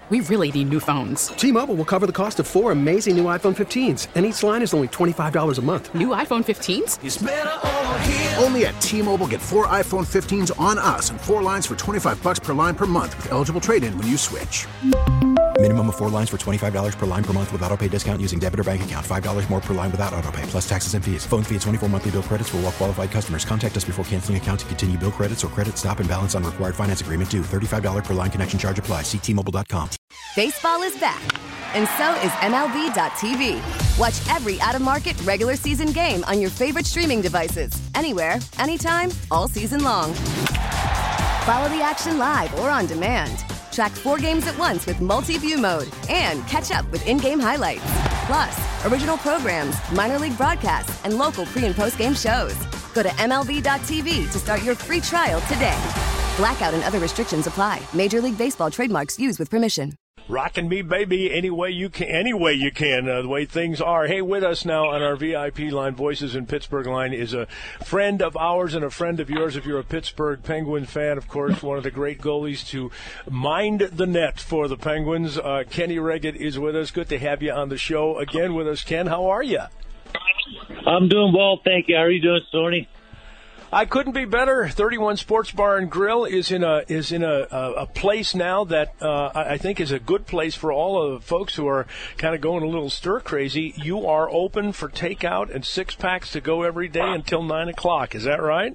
We really need new phones. T-Mobile will cover the cost of 4 amazing new iPhone 15s, and each line is only $25 a month. New iPhone 15s? It's better over here. Only at T-Mobile, get 4 iPhone 15s on us and 4 lines for $25 per line per month with eligible trade-in when you switch. Minimum of 4 lines for $25 per line per month with autopay discount using debit or bank account. $5 more per line without autopay, plus taxes and fees. Phone fee at 24 monthly bill credits for well-qualified customers. Contact us before canceling account to continue bill credits or credit stop and balance on required finance agreement due. $35 per line connection charge applies. See T-Mobile.com. Baseball is back, and so is MLB.tv. Watch every out-of-market regular season game on your favorite streaming devices. Anywhere, anytime, all season long. Follow the action live or on demand. Track 4 games at once with multi-view mode and catch up with in-game highlights. Plus, original programs, minor league broadcasts, and local pre- and post-game shows. Go to MLB.tv to start your free trial today. Blackout and other restrictions apply. Major League Baseball trademarks used with permission. Rockin' me, baby, any way you can, the way things are. Hey, with us now on our VIP line, Voices in Pittsburgh line, is a friend of ours and a friend of yours if you're a Pittsburgh Penguin fan, of course, one of the great goalies to mind the net for the Penguins. Kenny Wregget is with us. Good to have you on the show again with us. Ken, how are you? I'm doing well, thank you. How are you doing, Stoney? I couldn't be better. 31 Sports Bar and Grill is in a place now that I think is a good place for all of the folks who are kind of going a little stir crazy. You are open for takeout and 6-packs to go every day until 9 o'clock. Is that right?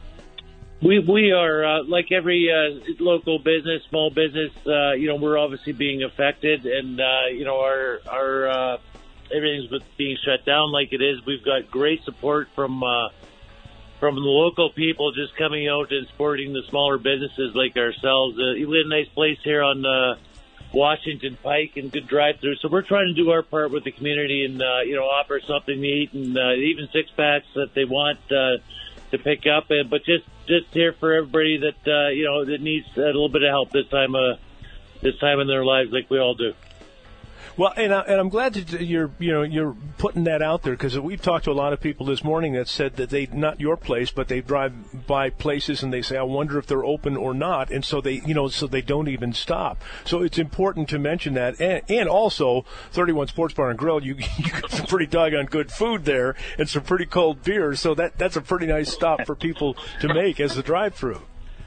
We are like every local business, small business. We're obviously being affected, and our everything's being shut down like it is. We've got great support from the local people just coming out and supporting the smaller businesses like ourselves. You live in a nice place here on Washington Pike and good drive-through. So we're trying to do our part with the community and, offer something to eat and even 6-packs that they want to pick up. But just here for everybody that, that needs a little bit of help this time in their lives like we all do. Well, and I'm glad that you're putting that out there, because we've talked to a lot of people this morning that said that they, not your place, but they drive by places and they say, I wonder if they're open or not, and so they don't even stop. So it's important to mention that, and also 31 Sports Bar and Grill, you got some pretty doggone good food there and some pretty cold beers, so that's a pretty nice stop for people to make as a drive-through.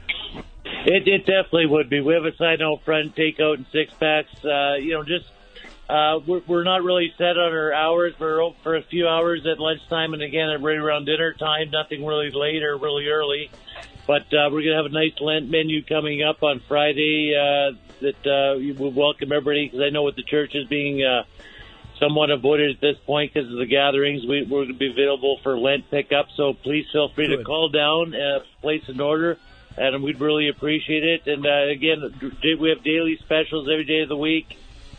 It definitely would be. We have a side out front, takeout and 6-packs. We're not really set on our hours. We're open for a few hours at lunchtime, and again, right around dinner time. Nothing really late or really early. But we're going to have a nice Lent menu coming up on Friday that we will welcome everybody, because I know with the churches being somewhat avoided at this point because of the gatherings, we're going to be available for Lent pickup. So please feel free to call down, place an order, and we'd really appreciate it. And again, we have daily specials every day of the week.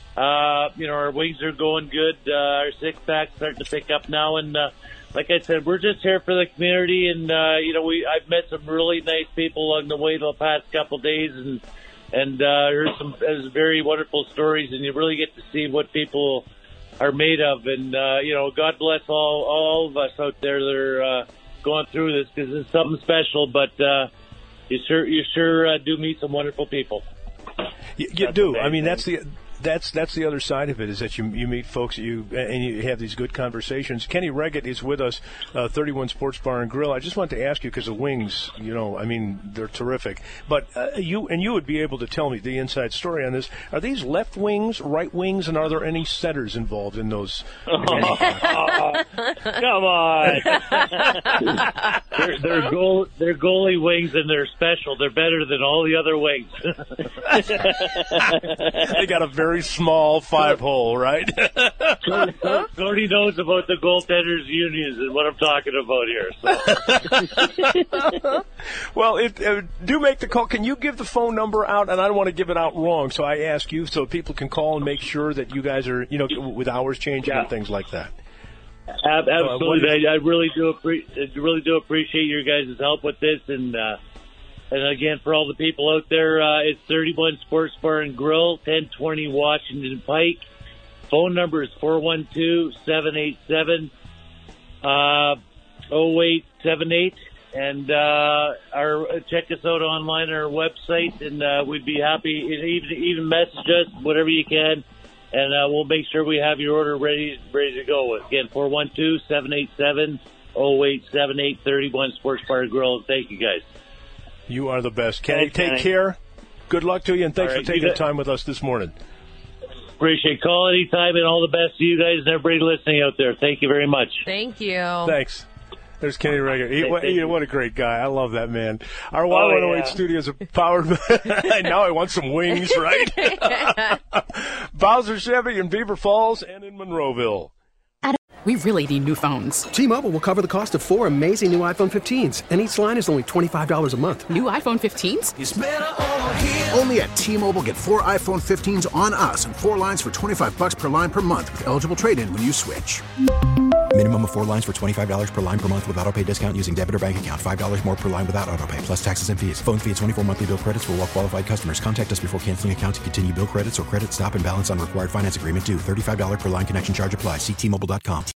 Our wings are going good. Our 6-packs starting to pick up now, and like I said, we're just here for the community. And I've met some really nice people along the way the past couple of days, and heard some very wonderful stories. And you really get to see what people are made of. And God bless all of us out there that are going through this, because it's something special. But you sure do meet some wonderful people. You do. Amazing. I mean, that's the other side of it, is that you meet folks and you have these good conversations. Kenny Wregget is with us, 31 Sports Bar and Grill. I just wanted to ask you, because the wings, they're terrific. But you would be able to tell me the inside story on this. Are these left wings, right wings, and are there any centers involved in those? Come on. they're goalie wings, and they're special. They're better than all the other wings. They got a very small 5-hole, right? Cody knows about the goaltenders unions and what I'm talking about here. So. Well, do make the call. Can you give the phone number out? And I don't want to give it out wrong, so I ask you so people can call and make sure that you guys are, with hours changing and things like that. Absolutely. I really do appreciate your guys' help with this, and again, for all the people out there, it's 31 Sports Bar and Grill, 1020 Washington Pike. Phone number is 412-787-0878. And check us out online on our website, and we'd be happy. Even message us, whatever you can, and we'll make sure we have your order ready to go. Again, 412-787-0878, 31 Sports Bar Grill. Thank you, guys. You are the best. Kenny, take care. Good luck to you, and thanks for taking the time with us this morning. Appreciate call anytime, and all the best to you guys and everybody listening out there. Thank you very much. Thank you. Thanks. There's Kenny Reger. What a great guy. I love that man. Our Y108 studios are powered by... Now I want some wings, right? Bowser Chevy in Beaver Falls and in Monroeville. We really need new phones. T-Mobile will cover the cost of 4 amazing new iPhone 15s, and each line is only $25 a month. New iPhone 15s? It's better over here. Only at T-Mobile, get 4 iPhone 15s on us and 4 lines for $25 per line per month with eligible trade-in when you switch. Minimum of 4 lines for $25 per line per month with autopay discount using debit or bank account. $5 more per line without autopay, plus taxes and fees. Phone fee at 24 monthly bill credits for well-qualified customers. Contact us before canceling account to continue bill credits or credit stop and balance on required finance agreement due. $35 per line connection charge applies. See T-Mobile.com.